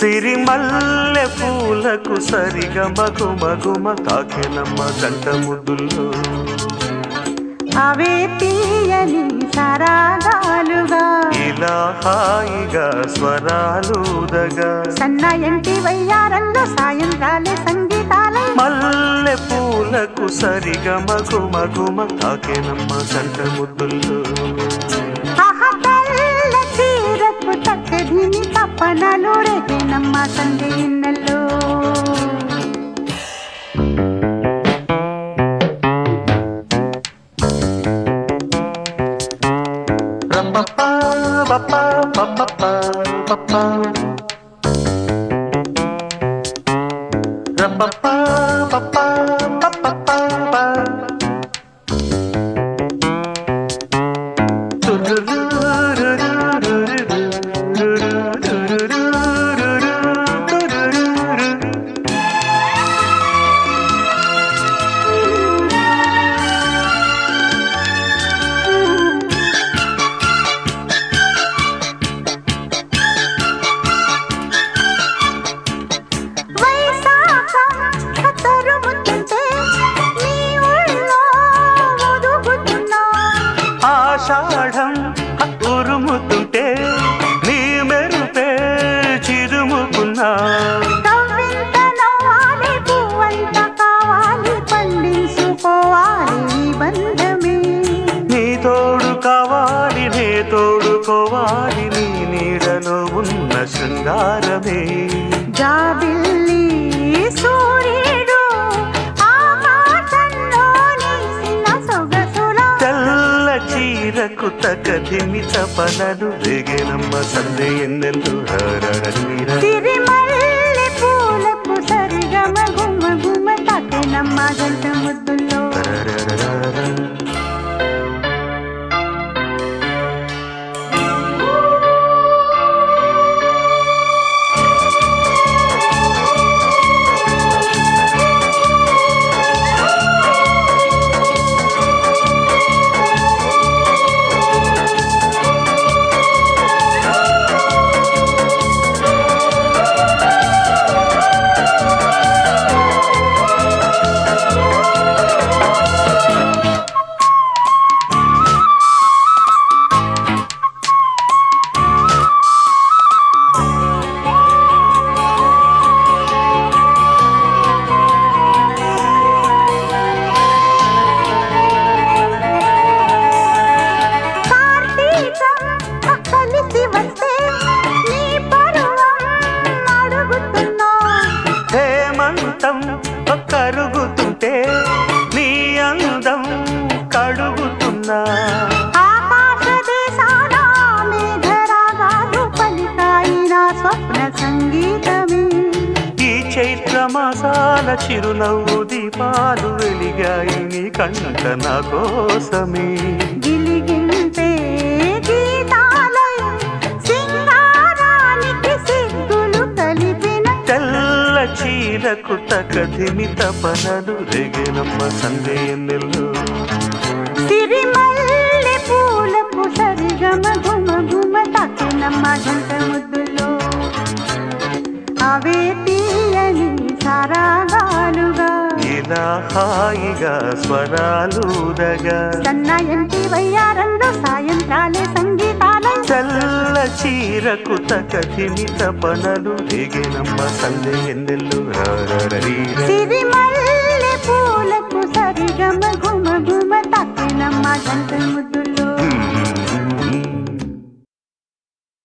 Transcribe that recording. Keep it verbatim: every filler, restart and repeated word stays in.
సిరిమల్లె పూలకు సరిగ మగు మగుమ తాకెనమ్మ గంట ముద్దుల్లో అవే తీయని సరాగాలుగా ఇలా హాయిగా స్వరాలుదగా సన్నాయంటి వయ్యారంలో సాయంకాలే సంగీతాలే మల్లె పూలకు సరిగ మగు మగుమ తాకెనమ్మ గంట ముద్దుల్లో చీరకు తక్కదిని తప్పనలు రేగేనమ్మ సందే ఇన్నెల్లో రమ్మప్పా బప్పా బప్పప్పా బప్పా రమ్మప్పా బప్పా బప్పప్పా ఆషాఢం ఉరుముతుంటే నీ మెరుపే చిరుముకున్నా నీ తోడు కావాలి నే తోడుకోవాలి నీ నీడలో ఉన్న శృంగారమే జాబిల్లి సూర్యుడు చీరకు తగదిమి తపనలు రేగేనమ్మ సందే ఎన్నెల్లు సిరిమల్లె పూలకు సరిగా మగుమ గుమ తాకెనమ్మ గంట ముద్దుల్లో కరుగుతుంటే నీ అందం కడుగుతున్నా ఆకాశ దేశాల మేఘరాగాలు పలికాయిన స్వప్న సంగీతమే ఈ చైత్ర మాసాల చిరునవ్వు దీపాలు వెలిగాయి నీ కంట నా కోసమే గిలిగింతే గీతాలై సింగారానికి సిగ్గులు కలిపిన తెల్ల చీరకు తగదిమి తపనలు రేగేనమ్మ సందే ఎన్నెల్లు సిరిమల్లె పూలకు సరిగా మగుమ గుమ తాకెనమ్మ గంట ముద్దులో అవే తీయని సరాగాలుగా ఇలా హాయిగా స్వరాలుదగా సన్నాయంటి వయ్యారంలో సాయంకాలే సంగీతాలే చల్ల చీరకు తగదిమి తపనలు రేగేనమ్మ సందే ఎన్నెల్లు